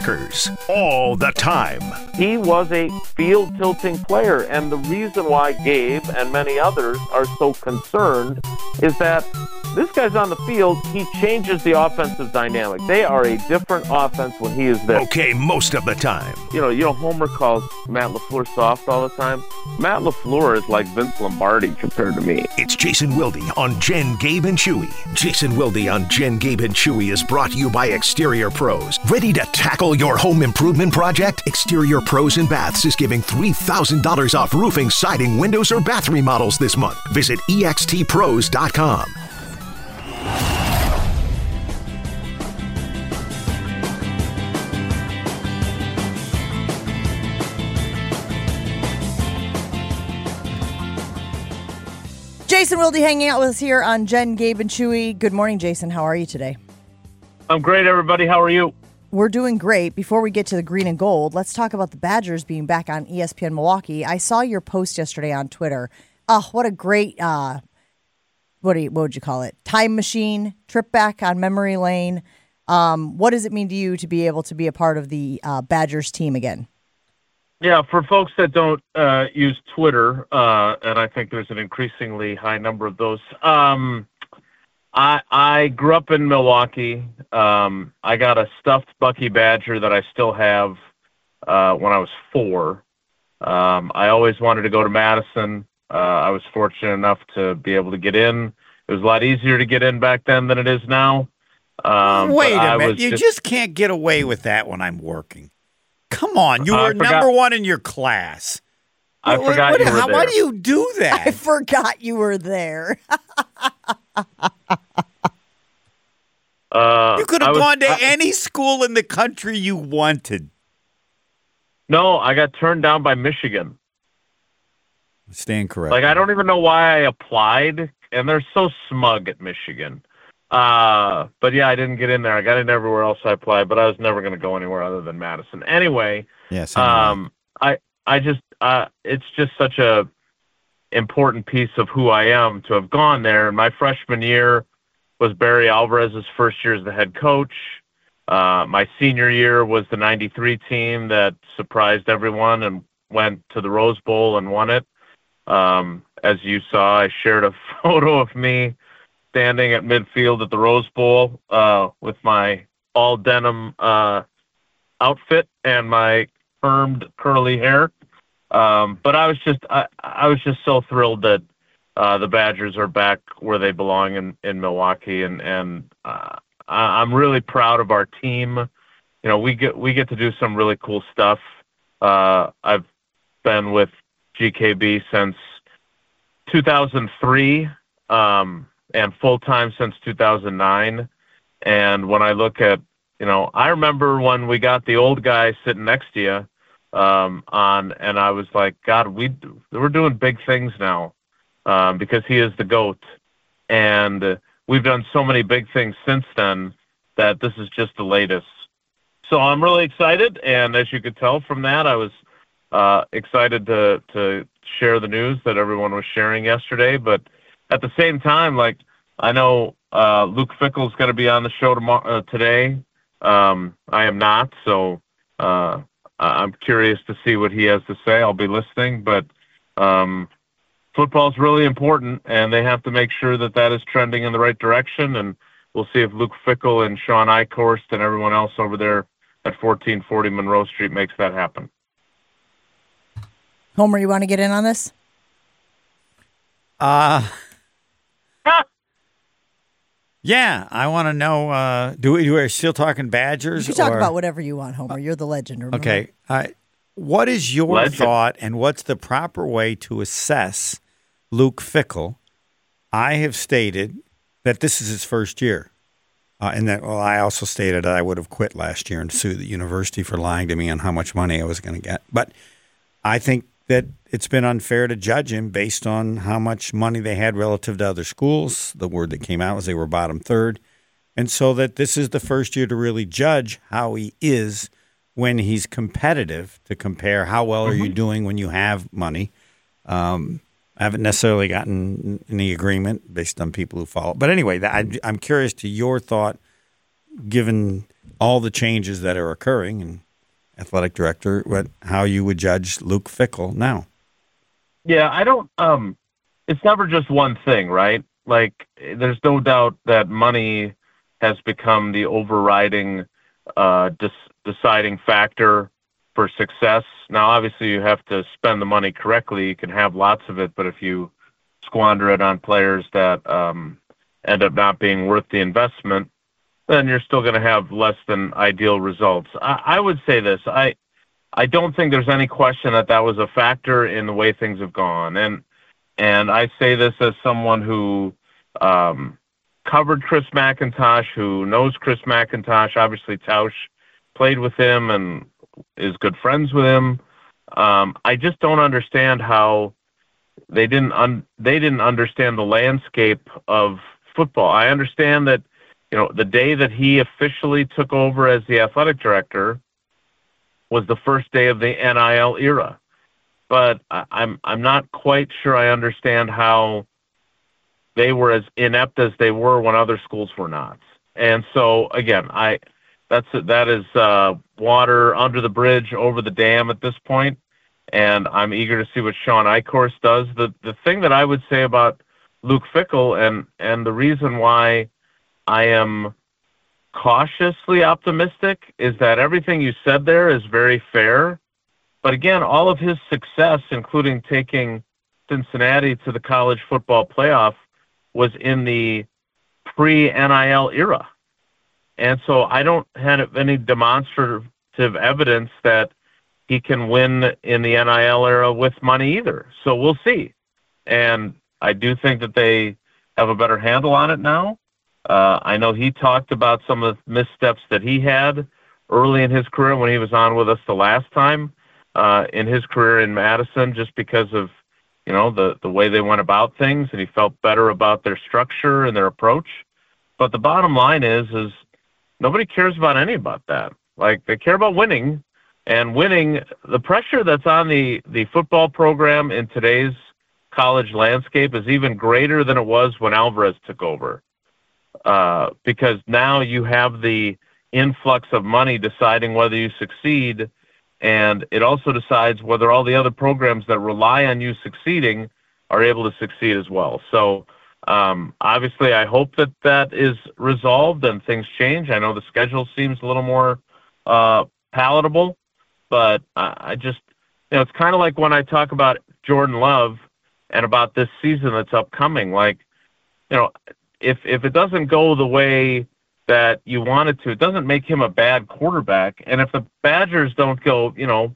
Packers all the time. He was a field-tilting player, and the reason why Gabe and many others are so concerned is that this guy's on the field, he changes the offensive dynamic. They are a different offense when he is there. Okay, most of the time. You know, Homer calls Matt LaFleur soft all the time. Matt LaFleur is like Vince Lombardi compared to me. It's Jason Wilde on Jen, Gabe, and Chewy. Jason Wilde on Jen, Gabe, and Chewy is brought to you by Exterior Pros. Ready to tackle your home improvement project? Exterior Pros and Baths is giving $3,000 off roofing, siding, windows, or bath remodels this month. Visit extpros.com. Jason Wilde hanging out with us here on Jen, Gabe, and Chewy. Good morning, Jason. How are you today? I'm great, everybody. How are you? We're doing great. Before we get to the green and gold, let's talk about the Badgers being back on ESPN Milwaukee. I saw your post yesterday on Twitter. Oh, what a great, what would you call it? Time machine, trip back on memory lane. What does it mean to you to be able to be a part of the Badgers team again? Yeah, for folks that don't use Twitter, and I think there's an increasingly high number of those, I grew up in Milwaukee. I got a stuffed Bucky Badger that I still have when I was 4. I always wanted to go to Madison. I was fortunate enough to be able to get in. It was a lot easier to get in back then than it is now. Wait a minute. You just can't get away with that when I'm working. Come on. You were number 1 in your class. I forgot you were there. Why do you do that? I forgot you were there. You could have gone to any school in the country you wanted. No, I got turned down by Michigan. Stand correct. Like, I don't even know why I applied, and they're so smug at Michigan. But yeah, I didn't get in there. I got in everywhere else I applied, but I was never going to go anywhere other than Madison. Anyway, yes. It's just such a important piece of who I am to have gone there. My freshman year was Barry Alvarez's first year as the head coach. My senior year was the 93 team that surprised everyone and went to the Rose Bowl and won it. As you saw, I shared a photo of me standing at midfield at the Rose Bowl with my all denim outfit and my permed curly hair. But I was just so thrilled that the Badgers are back where they belong in Milwaukee, and I'm really proud of our team. You know, we get to do some really cool stuff. I've been with GKB since 2003. And full-time since 2009. And when I look at, I remember when we got the old guy sitting next to you and I was like, God, we're doing big things now because he is the GOAT. And we've done so many big things since then that this is just the latest. So I'm really excited. And as you could tell from that, I was excited to share the news that everyone was sharing yesterday. But at the same time, like, I know Luke Fickell's going to be on the show today. I am not, so I'm curious to see what he has to say. I'll be listening, but football's really important, and they have to make sure that is trending in the right direction, and we'll see if Luke Fickell and Sean Eichhorst and everyone else over there at 1440 Monroe Street makes that happen. Homer, you want to get in on this? Yeah, I want to know, do we still talking Badgers? You can talk about whatever you want, Homer. You're the legend. Remember? Okay. What is your thought, and what's the proper way to assess Luke Fickell? I have stated that this is his first year. And that, I also stated that I would have quit last year and sued the university for lying to me on how much money I was going to get. But I think that it's been unfair to judge him based on how much money they had relative to other schools. The word that came out was they were bottom third. And so that this is the first year to really judge how he is when he's competitive, to compare how well are you doing when you have money. I haven't necessarily gotten any agreement based on people who follow. But anyway, I'm curious to your thought, given all the changes that are occurring, and athletic director, how you would judge Luke Fickell now. Yeah, I don't. It's never just one thing, right? Like, there's no doubt that money has become the overriding, deciding factor for success. Now, obviously, you have to spend the money correctly. You can have lots of it, but if you squander it on players that end up not being worth the investment, then you're still going to have less than ideal results. I would say this. I don't think there's any question that was a factor in the way things have gone. And I say this as someone who covered Chris McIntosh, who knows Chris McIntosh. Obviously, Tausch played with him and is good friends with him. I just don't understand how they didn't understand the landscape of football. I understand that, the day that he officially took over as the athletic director was the first day of the NIL era. But I'm not quite sure I understand how they were as inept as they were when other schools were not. And so, again, that is water under the bridge, over the dam at this point, and I'm eager to see what Sean Eichhorst does. The thing that I would say about Luke Fickell, and the reason why I am cautiously optimistic, is that everything you said there is very fair. But again, all of his success, including taking Cincinnati to the college football playoff, was in the pre-NIL era. And so I don't have any demonstrative evidence that he can win in the NIL era with money either. So we'll see. And I do think that they have a better handle on it now. I know he talked about some of the missteps that he had early in his career when he was on with us the last time in his career in Madison, just because of, the way they went about things, and he felt better about their structure and their approach. But the bottom line is nobody cares about any about that. Like, they care about winning, and winning, the pressure that's on the football program in today's college landscape is even greater than it was when Alvarez took over. Because now you have the influx of money deciding whether you succeed, and it also decides whether all the other programs that rely on you succeeding are able to succeed as well. So obviously I hope that is resolved and things change. I know the schedule seems a little more palatable, but I just, it's kind of like when I talk about Jordan Love and about this season that's upcoming. Like, if it doesn't go the way that you want it to, it doesn't make him a bad quarterback. And if the Badgers don't go,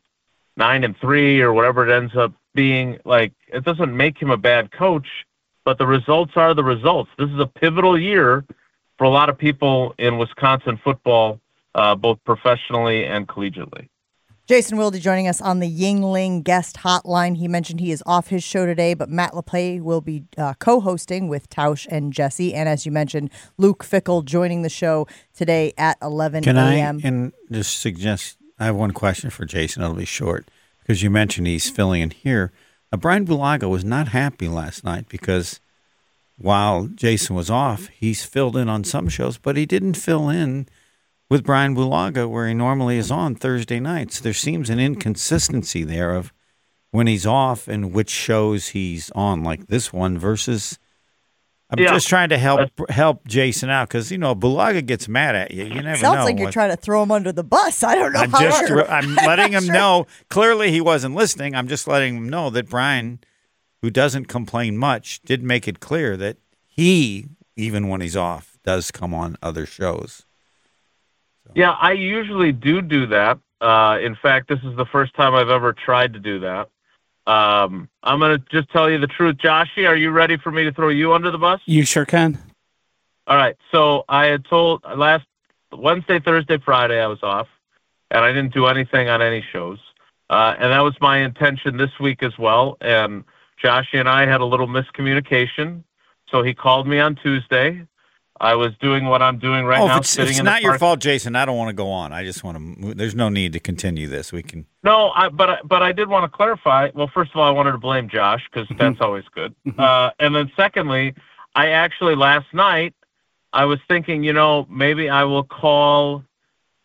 9-3 or whatever it ends up being, like, it doesn't make him a bad coach, but the results are the results. This is a pivotal year for a lot of people in Wisconsin football, both professionally and collegiately. Jason Wilde joining us on the Yuengling guest hotline. He mentioned he is off his show today, but Matt LePay will be co-hosting with Tausch and Jesse. And as you mentioned, Luke Fickell joining the show today at 11 a.m. And just suggest, I have one question for Jason. It'll be short because you mentioned he's filling in here. Brian Bulaga was not happy last night because while Jason was off, he's filled in on some shows, but he didn't fill in with Brian Bulaga where he normally is on Thursday nights. There seems an inconsistency there of when he's off and which shows he's on, like this one versus. I'm just trying to help Jason out because, Bulaga gets mad at you. You never know. Sounds like you're trying to throw him under the bus. I don't know I'm letting him know. Clearly he wasn't listening. I'm just letting him know that Brian, who doesn't complain much, did make it clear that he, even when he's off, does come on other shows. So. Yeah, I usually do that. In fact, this is the first time I've ever tried to do that. I'm going to just tell you the truth. Joshy, are you ready for me to throw you under the bus? You sure can. All right. So I had told last Wednesday, Thursday, Friday I was off, and I didn't do anything on any shows. And that was my intention this week as well. And Joshy and I had a little miscommunication. So he called me on Tuesday. I was doing what I'm doing right now. If it's not your fault, Jason, I don't want to go on. I just want to. There's no need to continue this. We can. No, but I did want to clarify. Well, first of all, I wanted to blame Josh because that's always good. And then secondly, I actually last night I was thinking, maybe I will call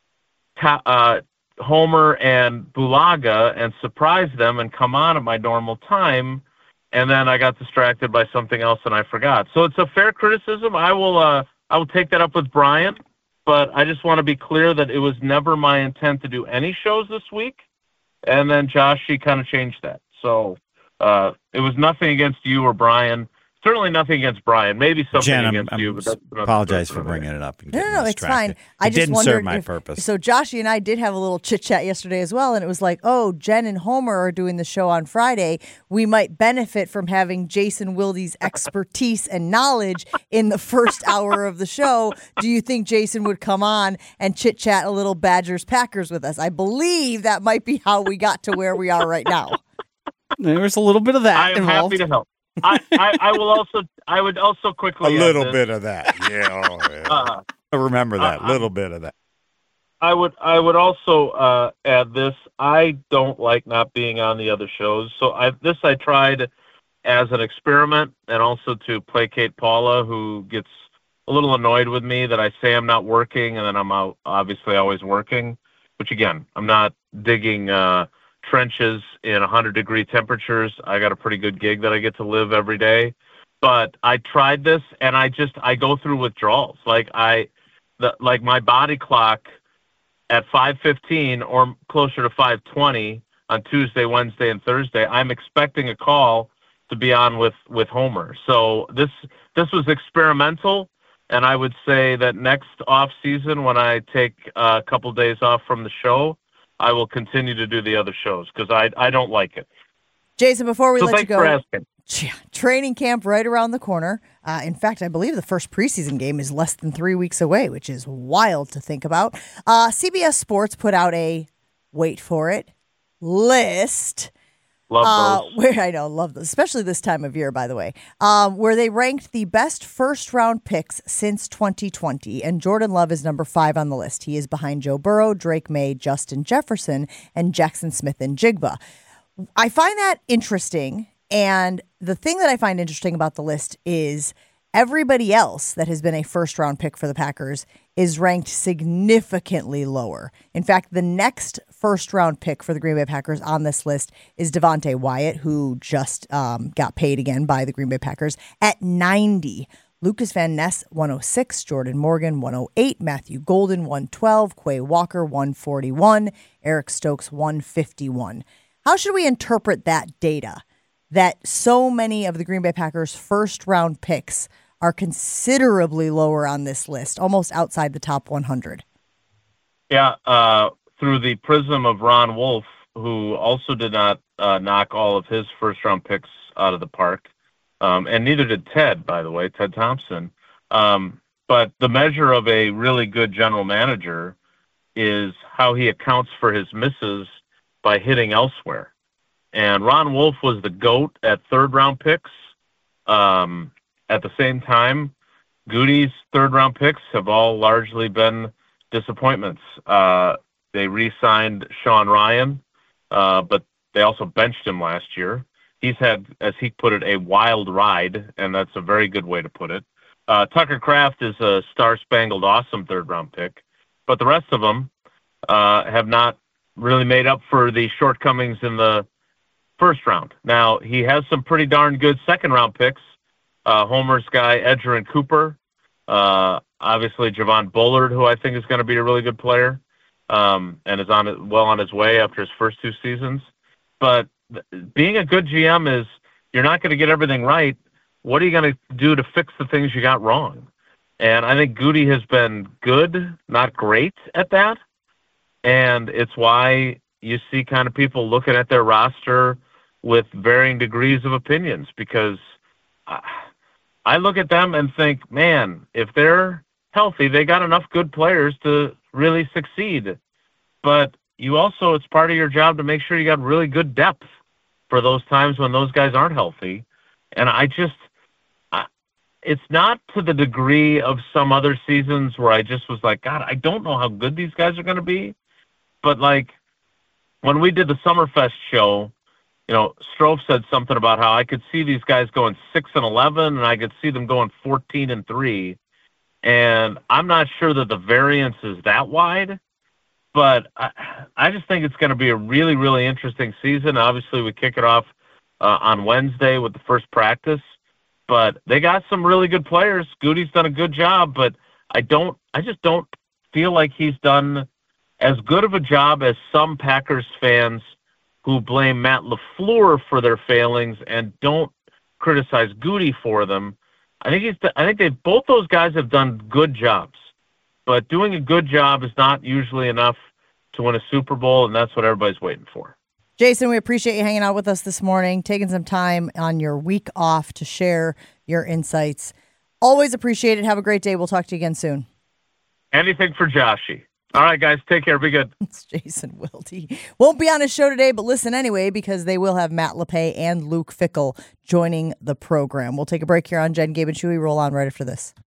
Homer and Bulaga and surprise them and come on at my normal time, and then I got distracted by something else and I forgot. So it's a fair criticism. I will take that up with Brian, but I just want to be clear that it was never my intent to do any shows this week. And then Josh, she kind of changed that. So it was nothing against you or Brian. Certainly nothing against Brian. Maybe something Jen, against you. But that's apologize for bringing it up. No, it's fine. I just didn't wondered serve my purpose. So Joshy and I did have a little chit chat yesterday as well, and it was like, oh, Jen and Homer are doing the show on Friday. We might benefit from having Jason Wilde's expertise and knowledge in the first hour of the show. Do you think Jason would come on and chit chat a little Badgers Packers with us? I believe that might be how we got to where we are right now. There's a little bit of that I am involved. happy to help. I would also quickly a little bit of that. Yeah. I remember that. Little bit of that. I would also add this. I don't like not being on the other shows. So I tried as an experiment and also to placate Paula, who gets a little annoyed with me that I say I'm not working and then I'm out, obviously always working, which again, I'm not digging trenches in 100-degree temperatures. I got a pretty good gig that I get to live every day. But I tried this and I go through withdrawals. Like my body clock at 5:15 or closer to 5:20 on Tuesday, Wednesday, and Thursday, I'm expecting a call to be on with Homer. So this was experimental, and I would say that next off season, when I take a couple days off from the show, I will continue to do the other shows because I don't like it. Jason, before we let you go, thanks for asking. Training camp right around the corner. In fact, I believe the first preseason game is less than 3 weeks away, which is wild to think about. CBS Sports put out a, wait for it, list. Love those. Love those, especially this time of year, by the way, where they ranked the best first-round picks since 2020, and Jordan Love is number 5 on the list. He is behind Joe Burrow, Drake May, Justin Jefferson, and Jackson Smith-Njigba. I find that interesting, and the thing that I find interesting about the list is everybody else that has been a first-round pick for the Packers is ranked significantly lower. In fact, the next first-round pick for the Green Bay Packers on this list is Devontae Wyatt, who just got paid again by the Green Bay Packers at 90. Lucas Van Ness, 106. Jordan Morgan, 108. Matthew Golden, 112. Quay Walker, 141. Eric Stokes, 151. How should we interpret that data, that so many of the Green Bay Packers' first-round picks are considerably lower on this list, almost outside the top 100? Yeah, through the prism of Ron Wolf, who also did not knock all of his first-round picks out of the park, and neither did Ted, by the way, Ted Thompson. But the measure of a really good general manager is how he accounts for his misses by hitting elsewhere. And Ron Wolf was the GOAT at third-round picks. At the same time, Goody's third-round picks have all largely been disappointments. They re-signed Sean Ryan, but they also benched him last year. He's had, as he put it, a wild ride, and that's a very good way to put it. Tucker Kraft is a star-spangled, awesome third-round pick, but the rest of them have not really made up for the shortcomings in the first round. Now, he has some pretty darn good second-round picks. Homer's guy, Edgerrin Cooper. Obviously, Javon Bullard, who I think is going to be a really good player, and is on his way after his first 2 seasons. But being a good GM is you're not going to get everything right. What are you going to do to fix the things you got wrong? And I think Goody has been good, not great at that. And it's why you see kind of people looking at their roster with varying degrees of opinions, because I look at them and think, man, if they're healthy, they got enough good players to really succeed. But you also, it's part of your job to make sure you got really good depth for those times when those guys aren't healthy. And it's not to the degree of some other seasons where I just was like, God, I don't know how good these guys are going to be. But like when we did the Summerfest show, Strofe said something about how I could see these guys going 6-11, and I could see them going 14-3. And I'm not sure that the variance is that wide, But I just think it's going to be a really, really interesting season. Obviously, we kick it off on Wednesday with the first practice. But they got some really good players. Goody's done a good job, but I just don't feel like he's done as good of a job as some Packers fans who blame Matt LaFleur for their failings and don't criticize Goody for them. I think both those guys have done good jobs, but doing a good job is not usually enough to win a Super Bowl, and that's what everybody's waiting for. Jason, we appreciate you hanging out with us this morning, taking some time on your week off to share your insights. Always appreciate it. Have a great day. We'll talk to you again soon. Anything for Joshy. All right, guys. Take care. Be good. It's Jason Wilde. Won't be on his show today, but listen anyway, because they will have Matt LePay and Luke Fickell joining the program. We'll take a break here on Jen, Gabe, and Chewy. Roll on right after this.